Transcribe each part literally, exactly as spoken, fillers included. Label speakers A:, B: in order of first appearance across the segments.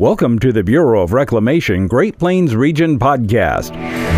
A: Welcome to the Bureau of Reclamation Great Plains Region podcast.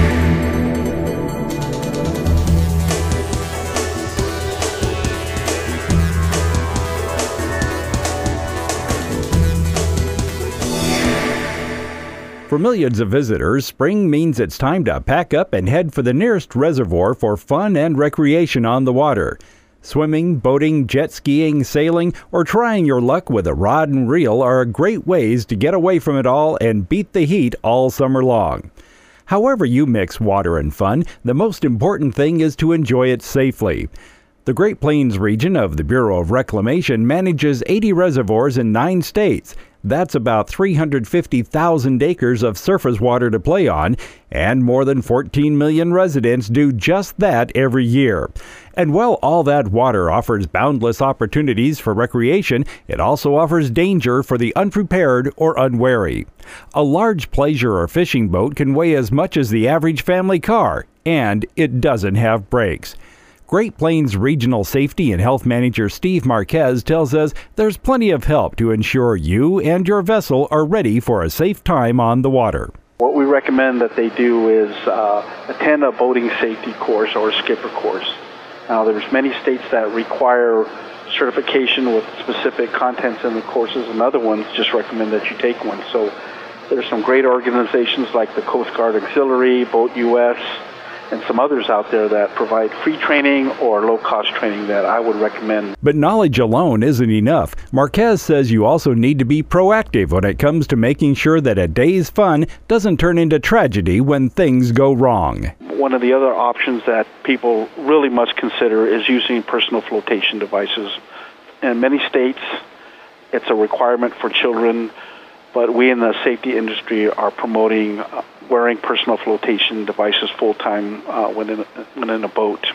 A: For millions of visitors, spring means it's time to pack up and head for the nearest reservoir for fun and recreation on the water. Swimming, boating, jet skiing, sailing, or trying your luck with a rod and reel are great ways to get away from it all and beat the heat all summer long. However you mix water and fun, the most important thing is to enjoy it safely. The Great Plains region of the Bureau of Reclamation manages eighty reservoirs in nine states. That's about three hundred fifty thousand acres of surface water to play on, and more than fourteen million residents do just that every year. And while all that water offers boundless opportunities for recreation, it also offers danger for the unprepared or unwary. A large pleasure or fishing boat can weigh as much as the average family car, and it doesn't have brakes. Great Plains Regional Safety and Health Manager Steve Marquez tells us there's plenty of help to ensure you and your vessel are ready for a safe time on the water.
B: What we recommend that they do is uh, attend a boating safety course or a skipper course. Now, there's many states that require certification with specific contents in the courses, and other ones just recommend that you take one. So there's some great organizations like the Coast Guard Auxiliary, Boat U S, and some others out there that provide free training or low-cost training that I would recommend.
A: But knowledge alone isn't enough. Marquez says you also need to be proactive when it comes to making sure that a day's fun doesn't turn into tragedy when things go wrong.
B: One of the other options that people really must consider is using personal flotation devices. In many states, it's a requirement for children, but we in the safety industry are promoting uh, wearing personal flotation devices full-time uh, when, in, when in a boat.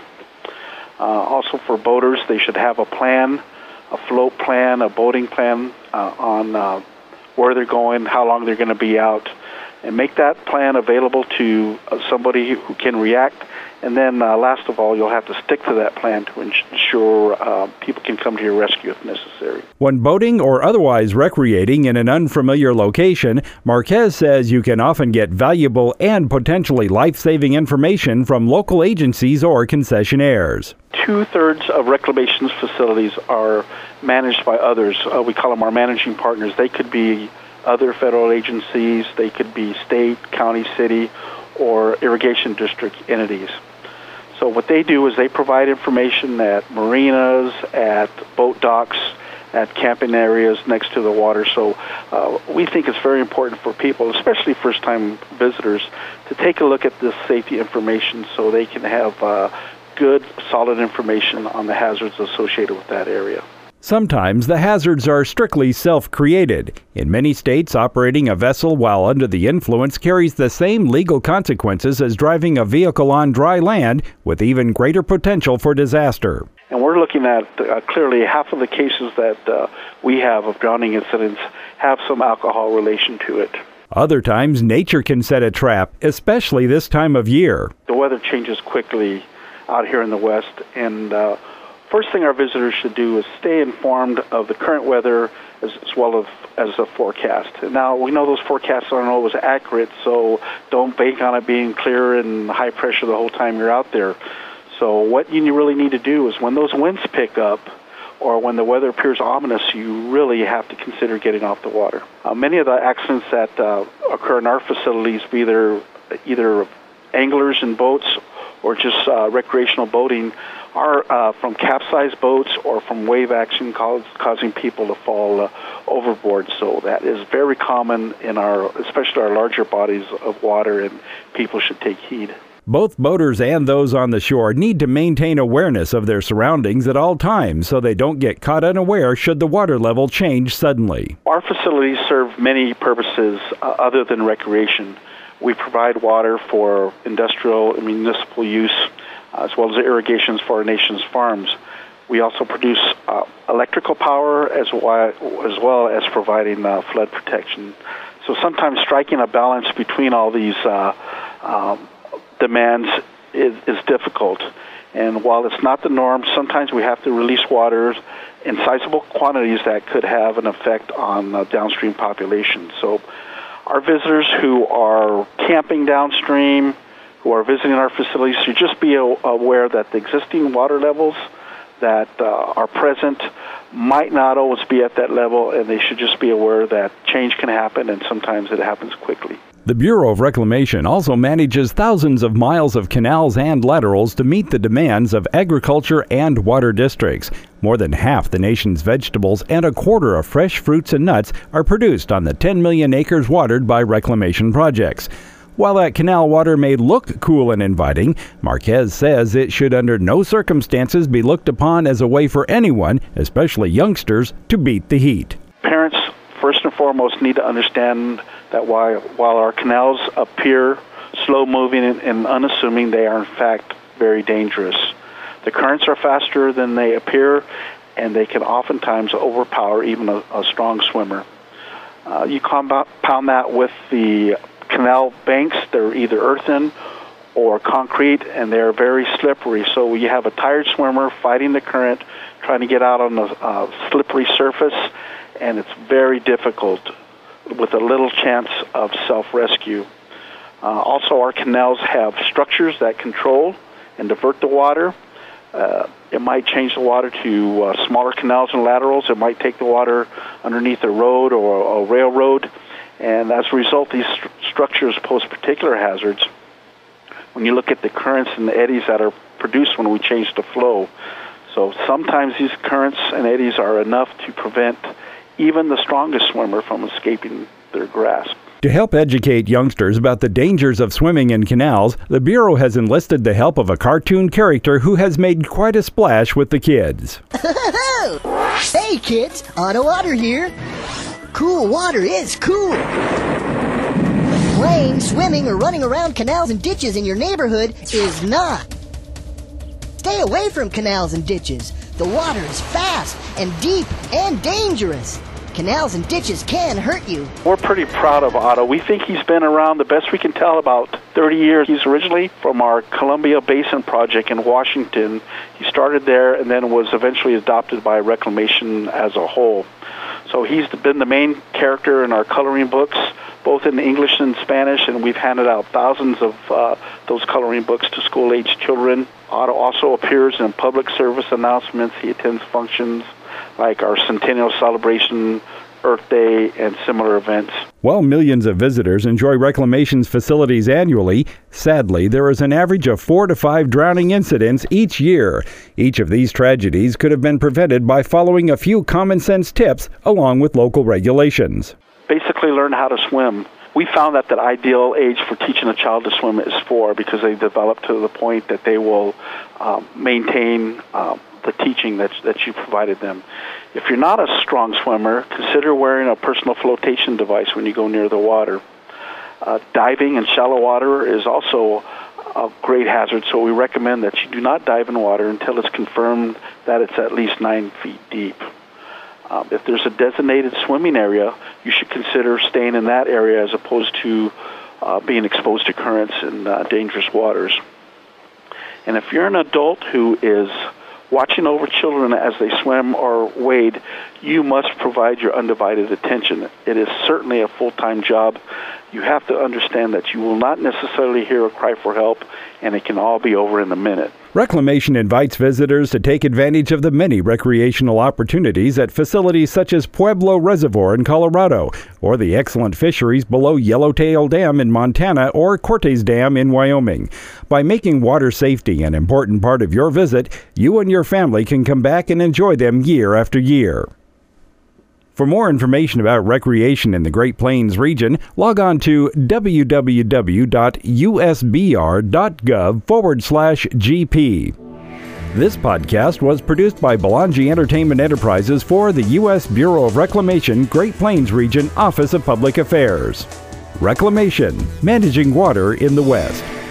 B: Uh, also for boaters, they should have a plan, a float plan, a boating plan uh, on uh, where they're going, how long they're going to be out, and make that plan available to uh, somebody who can react. And then uh, last of all, you'll have to stick to that plan to ensure uh, people can come to your rescue if necessary.
A: When boating or otherwise recreating in an unfamiliar location, Marquez says you can often get valuable and potentially life-saving information from local agencies or concessionaires.
B: Two-thirds of reclamation facilities are managed by others. Uh, we call them our managing partners. They could be other federal agencies, they could be state, county, city, or irrigation district entities. So what they do is they provide information at marinas, at boat docks, at camping areas next to the water. So uh, we think it's very important for people, especially first-time visitors, to take a look at this safety information so they can have uh, good, solid information on the hazards associated with that area.
A: Sometimes the hazards are strictly self-created. In many states, operating a vessel while under the influence carries the same legal consequences as driving a vehicle on dry land, with even greater potential for disaster.
B: And we're looking at uh, clearly half of the cases that uh, we have of drowning incidents have some alcohol relation to it.
A: Other times, nature can set a trap, especially this time of year.
B: The weather changes quickly out here in the West, and uh, first thing our visitors should do is stay informed of the current weather as, as well as, as the forecast. Now, we know those forecasts aren't always accurate, so don't bank on it being clear and high pressure the whole time you're out there. So what you really need to do is when those winds pick up or when the weather appears ominous, you really have to consider getting off the water. Uh, many of the accidents that uh, occur in our facilities, be either, either anglers in boats or just uh, recreational boating, are uh, from capsized boats or from wave action cause, causing people to fall uh, overboard. So that is very common in our, especially our larger bodies of water, and people should take heed.
A: Both boaters and those on the shore need to maintain awareness of their surroundings at all times so they don't get caught unaware should the water level change suddenly.
B: Our facilities serve many purposes uh, other than recreation. We provide water for industrial and municipal use, uh, as well as irrigations for our nation's farms. We also produce uh, electrical power as well, as well as providing uh, flood protection. So sometimes striking a balance between all these uh, um, demands is, is difficult. And while it's not the norm, sometimes we have to release water in sizable quantities that could have an effect on uh, downstream populations. So our visitors who are camping downstream, who are visiting our facilities, should just be aware that the existing water levels that uh, are present might not always be at that level, and they should just be aware that change can happen, and sometimes it happens quickly.
A: The Bureau of Reclamation also manages thousands of miles of canals and laterals to meet the demands of agriculture and water districts. More than half the nation's vegetables and a quarter of fresh fruits and nuts are produced on the ten million acres watered by reclamation projects. While that canal water may look cool and inviting, Marquez says it should under no circumstances be looked upon as a way for anyone, especially youngsters, to beat the heat.
B: Parents, first and foremost, need to understand that while, while our canals appear slow-moving and, and unassuming, they are in fact very dangerous. The currents are faster than they appear, and they can oftentimes overpower even a, a strong swimmer. Uh, you compound that with the canal banks. They're either earthen or concrete, and they're very slippery. So you have a tired swimmer fighting the current, trying to get out on the uh, slippery surface, and it's very difficult with a little chance of self-rescue. Uh, also, our canals have structures that control and divert the water. Uh, it might change the water to uh, smaller canals and laterals. It might take the water underneath a road or a railroad. And as a result, these st- structures pose particular hazards when you look at the currents and the eddies that are produced when we change the flow. So sometimes these currents and eddies are enough to prevent even the strongest swimmer from escaping their grasp.
A: To help educate youngsters about the dangers of swimming in canals, the Bureau has enlisted the help of a cartoon character who has made quite a splash with the kids.
C: Hey kids, Otto Otter here. Cool water is cool. Playing, swimming, or running around canals and ditches in your neighborhood is not. Stay away from canals and ditches. The water is fast and deep and dangerous. Canals and ditches can hurt you.
B: We're pretty proud of Otto. We think he's been around, the best we can tell, about thirty years. He's originally from our Columbia Basin project in Washington. He started there and then was eventually adopted by Reclamation as a whole. So he's been the main character in our coloring books, both in English and Spanish, and we've handed out thousands of uh, those coloring books to school-age children. Otto also appears in public service announcements. He attends functions like our Centennial Celebration, Earth Day, and similar events.
A: While millions of visitors enjoy Reclamation's facilities annually, sadly, there is an average of four to five drowning incidents each year. Each of these tragedies could have been prevented by following a few common sense tips along with local regulations.
B: Basically, learn how to swim. We found that the ideal age for teaching a child to swim is four, because they develop to the point that they will um, maintain um, the teaching that, that you provided them. If you're not a strong swimmer, consider wearing a personal flotation device when you go near the water. Uh, diving in shallow water is also a great hazard, so we recommend that you do not dive in water until it's confirmed that it's at least nine feet deep. Um, if there's a designated swimming area, you should consider staying in that area as opposed to uh, being exposed to currents in uh, dangerous waters. And if you're an adult who is watching over children as they swim or wade, you must provide your undivided attention. It is certainly a full-time job. You have to understand that you will not necessarily hear a cry for help, and it can all be over in a minute.
A: Reclamation invites visitors to take advantage of the many recreational opportunities at facilities such as Pueblo Reservoir in Colorado, or the excellent fisheries below Yellowtail Dam in Montana or Cortez Dam in Wyoming. By making water safety an important part of your visit, you and your family can come back and enjoy them year after year. For more information about recreation in the Great Plains region, log on to w w w dot u s b r dot gov forward slash g p. This podcast was produced by Belangi Entertainment Enterprises for the U S Bureau of Reclamation Great Plains Region Office of Public Affairs. Reclamation, managing water in the West.